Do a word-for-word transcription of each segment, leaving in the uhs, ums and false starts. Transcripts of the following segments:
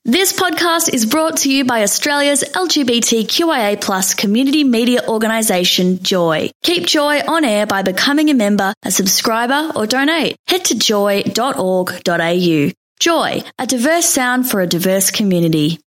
This podcast is brought to you by Australia's L G B T Q I A plus community media organisation, Joy. Keep Joy on air by becoming a member, a subscriber or donate. Head to joy dot org dot a u. Joy, a diverse sound for a diverse community.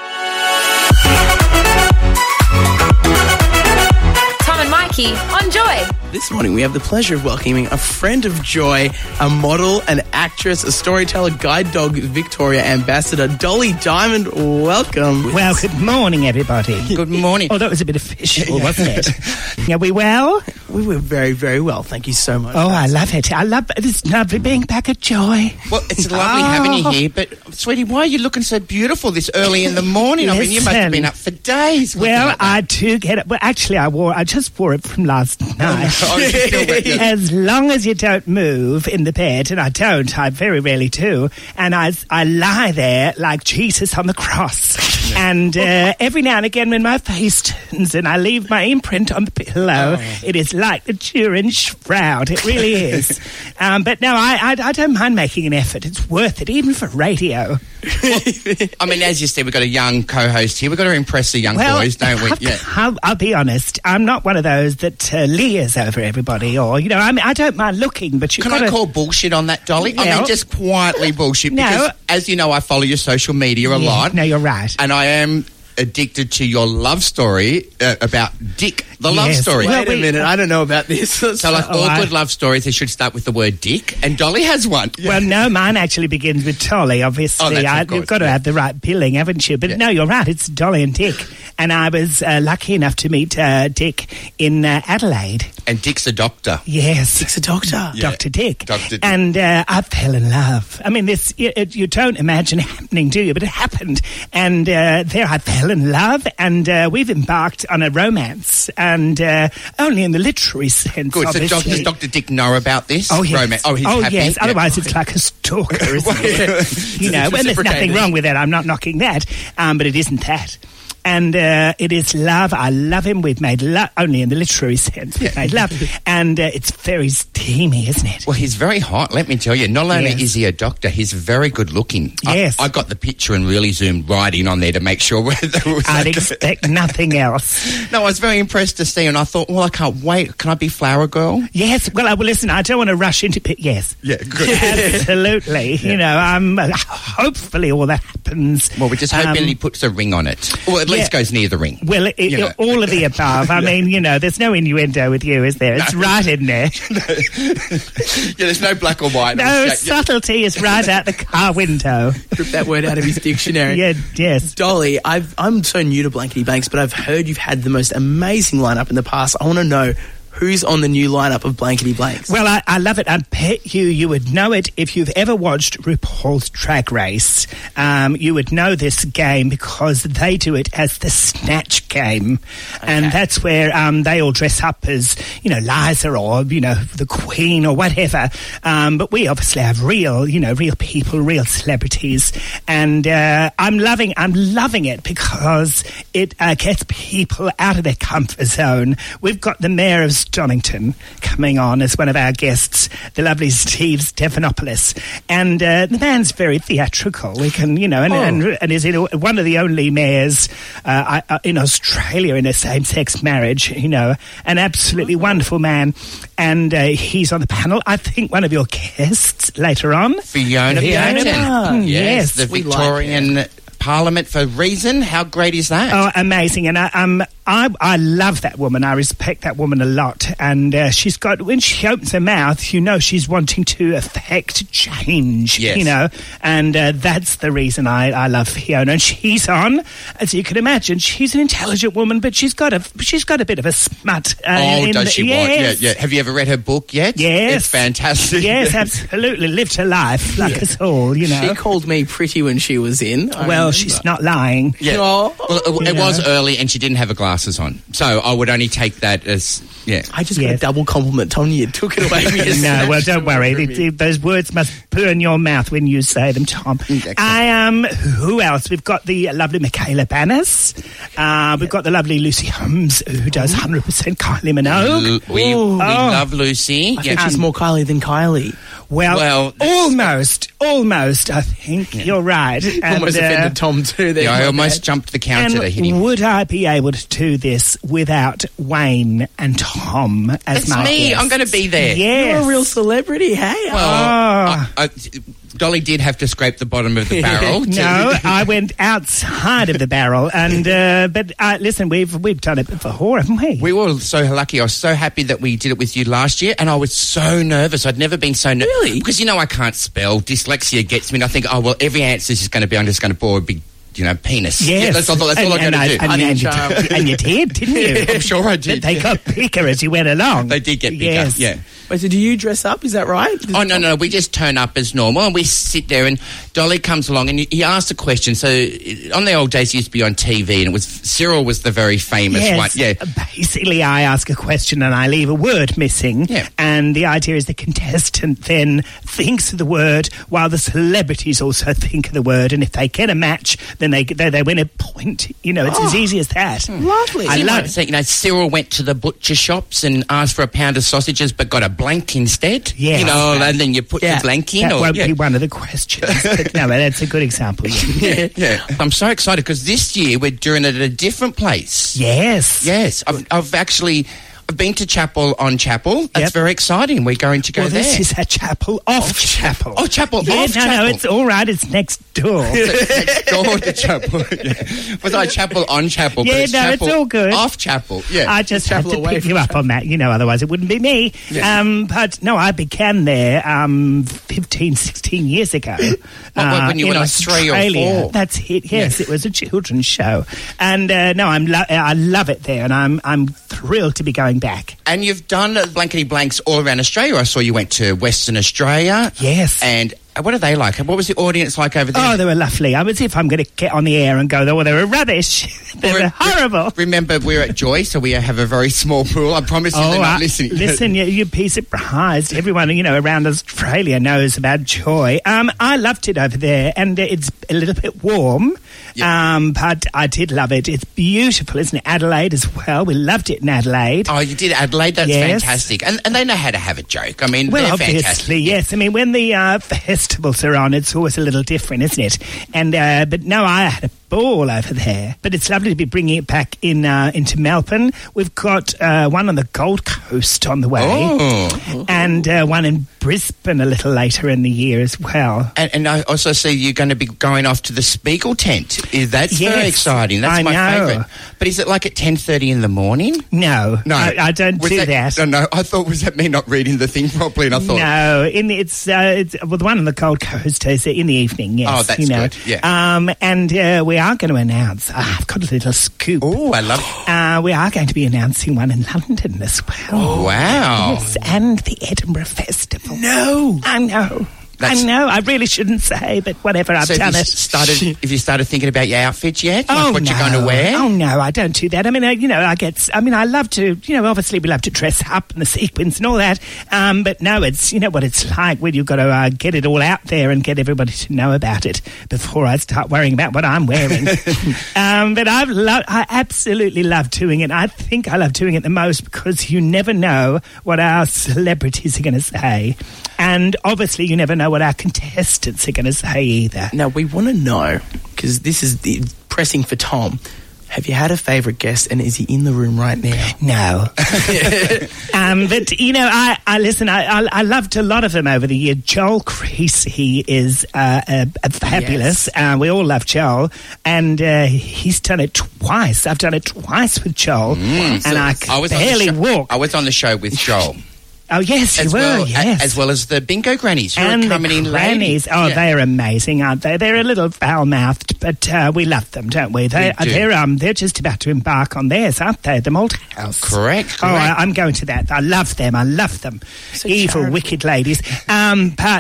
Tom and Mikey on Joy. This morning we have the pleasure of welcoming a friend of Joy, a model, an actress, a storyteller, guide dog Victoria ambassador, Dolly Diamond. Welcome. Well, good morning, everybody. Good morning. Oh, that was a bit official, wasn't it? Are we well? We were very, very well. Thank you so much. Oh, I love it. I love it. It's lovely being back at Joy. Well, it's lovely oh. having you here, but, sweetie, why are you looking so beautiful this early in the morning? I mean, you must have been up for days. Well, like I do get it. Well, actually, I wore. I just wore it from last night. Oh, no. As long as you don't move in the bed, and I don't, I very rarely do, and I, I lie there like Jesus on the cross. And uh, every now and again when my face turns and I leave my imprint on the pillow, oh. it is like the Turin shroud. It really is. um, but no, I, I, I don't mind making an effort. It's worth it, even for radio. Well, I mean, as you said, we've got a young co-host here. We've got to impress the young well, boys, don't we? I'll, yeah. I'll, I'll be honest. I'm not one of those that uh, leers over everybody, or you know, I mean, I don't mind looking, but you can gotta... I call bullshit on that, Dolly? Well, I mean, just quietly bullshit. No. Because, as you know, I follow your social media a yeah, lot. No, you're right. And I am addicted to your love story uh, about Dick, the yes. love story. Wait well, a minute, I don't know about this. So, like oh, all I... good love stories, they should start with the word Dick, and Dolly has one. Well, no, mine actually begins with Dolly, obviously. Oh, that's I, of course, you've got to yeah. have the right billing, haven't you? But Yeah. no, you're right, it's Dolly and Dick. And I was uh, lucky enough to meet uh, Dick in uh, Adelaide. And Dick's a doctor. Yes. Dick's a doctor. Yeah. Doctor Dick. Doctor Dick. And uh, I fell in love. I mean, this you, you don't imagine happening, do you? But it happened. And uh, there I fell in love, and uh, we've embarked on a romance, and uh, only in the literary sense, Good. obviously. So doc, does Doctor Dick know about this? Oh, yes. Romance? Oh, he's oh, happy? yes. Yeah. Otherwise, it's like a stalker, isn't it? You know, and there's nothing wrong with that. I'm not knocking that. Um, but it isn't that. And uh, it is love. I love him. We've made love, only in the literary sense. We've made love. And uh, it's very steamy, isn't it? Well, he's very hot, let me tell you. Not only Yes. is he a doctor, he's very good looking. Yes. I, I got the picture and really zoomed right in on there to make sure whether it was... I'd expect nothing else. No, I was very impressed to see, and I thought, well, I can't wait. Can I be Flower Girl? Yes. Well, I, well listen, I don't want to rush into it. Yes. Yeah, good. Absolutely. Yeah. You know, um, hopefully all that happens. Well, we're just hoping um, he puts a ring on it. Or at least yeah. goes near the ring. Well, it, You know. all of the above. I mean, you know, there's no innuendo with you, is there? It's No. right in there. Yeah, there's no black or white. No, Yeah, subtlety is right out the car window. Rip that word out of his dictionary. Yeah, yes. Dolly, I've, I'm so new to Blankety Blanks, but I've heard you've had the most amazing lineup in the past. I want to know who's on the new lineup of Blankety Blanks. Well, I, I love it. I bet you you would know it if you've ever watched RuPaul's Drag Race. Um, you would know this game because they do it as the Snatch Game. Okay. And that's where um, they all dress up as, you know, Liza or, you know, the Queen or whatever. Um, but we obviously have real, you know, real people, real celebrities. And uh, I'm loving I'm loving it because it uh, gets people out of their comfort zone. We've got the Mayor of Donington coming on as one of our guests, the lovely Steve Stephanopoulos, and uh, the man's very theatrical. We can, you know, and, oh. and, and is in one of the only mayors uh, in Australia in a same-sex marriage. You know, an absolutely oh. wonderful man, and uh, he's on the panel. I think one of your guests later on, Fiona Fiona Barton. Barton, Yes, yes. the We like Victorian her. Parliament for Reason. How great is that? Oh, amazing. And I, um, I, I love that woman. I respect that woman a lot. And uh, she's got, when she opens her mouth, you know she's wanting to affect change, Yes. you know. And uh, that's the reason I, I love Fiona. And she's on, as you can imagine, she's an intelligent woman, but she's got a she's got a bit of a smut. Uh, oh, in does the, she yes. want? Yeah, yeah. Have you ever read her book yet? Yes. It's fantastic. Yes, absolutely. Lived her life like Yeah. us all, you know. She called me pretty when she was in. I well, remember. she's not lying. Yeah. Oh. Well, it, it You was know. early and she didn't have her glasses on. So I would only take that as, yeah. I just got a Yes. double compliment. Tony, you took it away from me. No, well, don't worry. It, it, those words must burn your mouth when you say them, Tom. Exactly. I um, who else? We've got the lovely Michaela Bannis. Uh, we've got the lovely Lucy Holmes, who does one hundred percent Kylie Minogue. L- we, we Oh. love Lucy. I think she's more Kylie than Kylie. Well, Well, that's- almost, almost, I think. You're right. And, Almost uh, offended Tom too. There, Yeah, I my almost bad. jumped the counter and to hit him. would I be able to do this without Wayne and Tom as It's my me. guests? I'm going to be there. Yes. You're a real celebrity, hey? Well, Oh. I, I, Dolly did have to scrape the bottom of the barrel. to- No, I went outside of the barrel, and uh, but uh, listen, we've we've done it before, haven't we? We were so lucky. I was so happy that we did it with you last year, and I was so nervous. I'd never been so nervous. Really? Because, you know, I can't spell. Dyslexia gets me, and I think, oh, well, every answer is just going to be, I'm just going to bore a big, you know, penis. Yes, Yeah, that's all, that's all and, I'm going and to do. I, and, and, you Charm. did, and you did, didn't you? I'm sure I did. But they got bigger as you went along. They did get bigger, Yes. yeah. Wait, so do you dress up? Is that right? Oh, no, no, we just turn up as normal and we sit there and Dolly comes along and he asks a question. So uh, on the old days, it used to be on T V and it was Cyril was the very famous Yes, one. Yeah. basically I ask a question and I leave a word missing, Yeah. and the idea is the contestant then thinks of the word while the celebrities also think of the word, and if they get a match, then they they, they win a point. You know, it's as easy as that. Lovely. I You love might say, you know, Cyril went to the butcher shops and asked for a pound of sausages but got a blank instead. Yes. You know, and then you put Yeah. the blank in. That or, won't yeah. be one of the questions. But no, that's a good example. Yeah. yeah. I'm so excited because this year we're doing it at a different place. Yes. Yes. I've, I've actually... I've been to Chapel on Chapel. That's Yep. very exciting. We're going to go Well, there. this is a chapel off chapel. Oh, chapel Yeah, off no, chapel. no, it's all right. It's next door. next door to Chapel. Yeah. Was I Chapel on Chapel? Yeah, but it's no, it's Chapel all good. Off Chapel. Yeah. I just had Chapel to away pick from you up on that, you know, otherwise it wouldn't be me. Yeah. Um, but no, I began there um, fifteen, sixteen years ago. What, when you in were like three or Australia. four? That's it, yes. It was a children's show. And uh, no, I'm lo- I love it there, and I'm I'm thrilled to be going back. And you've done blankety blanks all around Australia. I saw you went to Western Australia. Yes. And uh, what are they like? What was the audience like over there? Oh, they were lovely. I was if I'm going to get on the air and go, oh, they were rubbish. they were Re- horrible. Remember, we're at Joy, so we have a very small pool. I promise you they're not uh, listening. Listen, you, you'd be surprised. Everyone, you know, around Australia knows about Joy. Um, I loved it over there, and it's a little bit warm, Yeah. um, but I did love it. It's beautiful, isn't it? Adelaide as well. We loved it in Adelaide. Oh, you did Adelaide? That's Yes. fantastic. And, and they know how to have a joke. I mean, Well, they're obviously, fantastic. yes. I mean, when the uh, festivals are on, it's always a little different, isn't it? And uh, but no, I had a ball over there. But it's lovely to be bringing it back in uh, into Melbourne. We've got uh, one on the Gold Coast on the way, Oh. and uh, one in Brisbane a little later in the year as well. And, and I also see you're going to be going off to the Spiegel tent. Is That's Yes, very exciting. That's I my know. favourite. But is it like at ten thirty in the morning? No, No. I, I don't Was do that. No, no. I thought, was that me not reading the thing properly? And I thought, No, in the, it's uh, it's well, the one on the Gold Coast is in the evening. Yes, Oh, that's you know. good, yeah. Um, and uh, we are going to announce. Uh, I've got a little scoop. oh, I love it. Uh, we are going to be announcing one in London as well. Oh, wow. Yes, and the Edinburgh Festival. No. I know. That's- I know. I really shouldn't say, but whatever. I've So have done you it. started, have you started thinking about your outfit yet? Oh, Like what no. you're going to wear? Oh, no, I don't do that. I mean, I, you know, I get, I mean, I love to, you know, obviously we love to dress up and the sequins and all that. Um, but no, it's, you know what it's like when you've got to uh, get it all out there and get everybody to know about it before I start worrying about what I'm wearing. um, but I've lo- I absolutely love doing it. I think I love doing it the most because you never know what our celebrities are going to say. And obviously you never know what our contestants are going to say either. Now, we want to know, because this is the pressing for Tom. Have you had a favourite guest, and is he in the room right now? No. um, but, you know, I, I listen, I, I, I loved a lot of them over the year. Joel Creasy is uh, a, a fabulous. Yes. Uh, we all love Joel. And uh, he's done it twice. I've done it twice with Joel. and I could I was on the barely show- walk. I was on the show with Joel. Oh, yes, you as were, well, yes. as well as the bingo grannies who and are coming the in grannies. late. Oh, Yeah. they're amazing, aren't they? They're a little foul-mouthed, but uh, we love them, don't we? They, We do. They're um, they're just about to embark on theirs, aren't they? The Malthouse. Correct, Oh, correct. I, I'm going to that. I love them. I love them. So Evil, charitable. wicked ladies. Um, but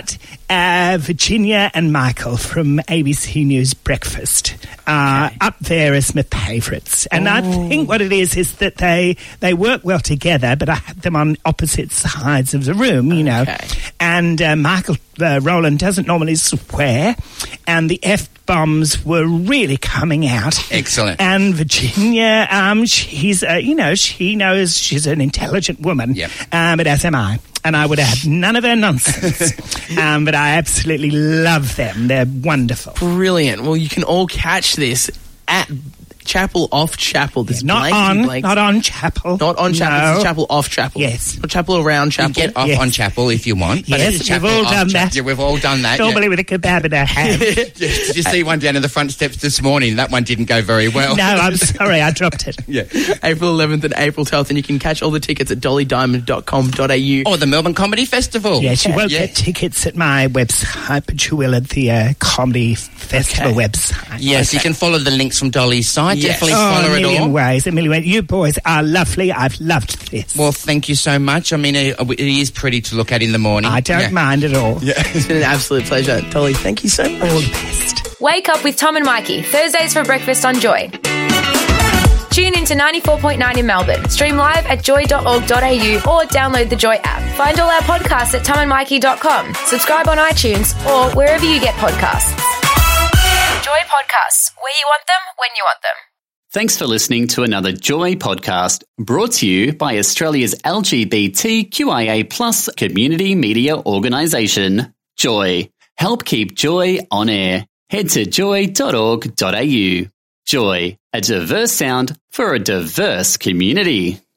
Uh, Virginia and Michael from A B C News Breakfast are okay. up there as my favourites. And oh. I think what it is is that they they work well together, but I have them on opposite sides of the room, you know. Okay. And uh, Michael uh, Rowland doesn't normally swear, and the F-bombs were really coming out. Excellent. And Virginia, um, she's, uh, you know, she knows she's an intelligent woman, yep. um, but as am I. And I would have none of her nonsense. um, but I absolutely love them. They're wonderful. Brilliant. Well, you can all catch this at Chapel Off Chapel. This yeah, not on, blank. not on Chapel. Not on Chapel. No. It's Chapel Off Chapel. Yes. Not Chapel around Chapel. You get off yes. on Chapel if you want. Yes, we've all done that. Yeah, we've all done that. Normally yeah. with a kebab in our hand. yeah. Did you see one down in the front steps this morning? That one didn't go very well. No, I'm sorry, I dropped it. yeah. April eleventh and April twelfth, and you can catch all the tickets at dolly diamond dot com dot a u. Or the Melbourne Comedy Festival. Yes, you won't yeah. get tickets at my website, but you will at the uh, Comedy Festival okay. website. Yes, okay. you can follow the links from Dolly's site. Yes. Definitely oh, follow a it million all. ways, a million ways. You boys are lovely. I've loved this. Well, thank you so much. I mean, it, it is pretty to look at in the morning. I don't yeah. mind at all. Yeah, it's been an absolute pleasure. Dolly, thank you so much. All the best. Wake up with Tom and Mikey, Thursdays for breakfast on Joy. Tune in to ninety-four point nine in Melbourne. Stream live at joy dot org dot a u or download the Joy app. Find all our podcasts at tom and mikey dot com. Subscribe on iTunes or wherever you get podcasts. Joy Podcasts, where you want them, when you want them. Thanks for listening to another Joy podcast brought to you by Australia's L G B T Q I A plus community media organisation, Joy. Help keep Joy on air. Head to joy dot org dot a u. Joy, a diverse sound for a diverse community.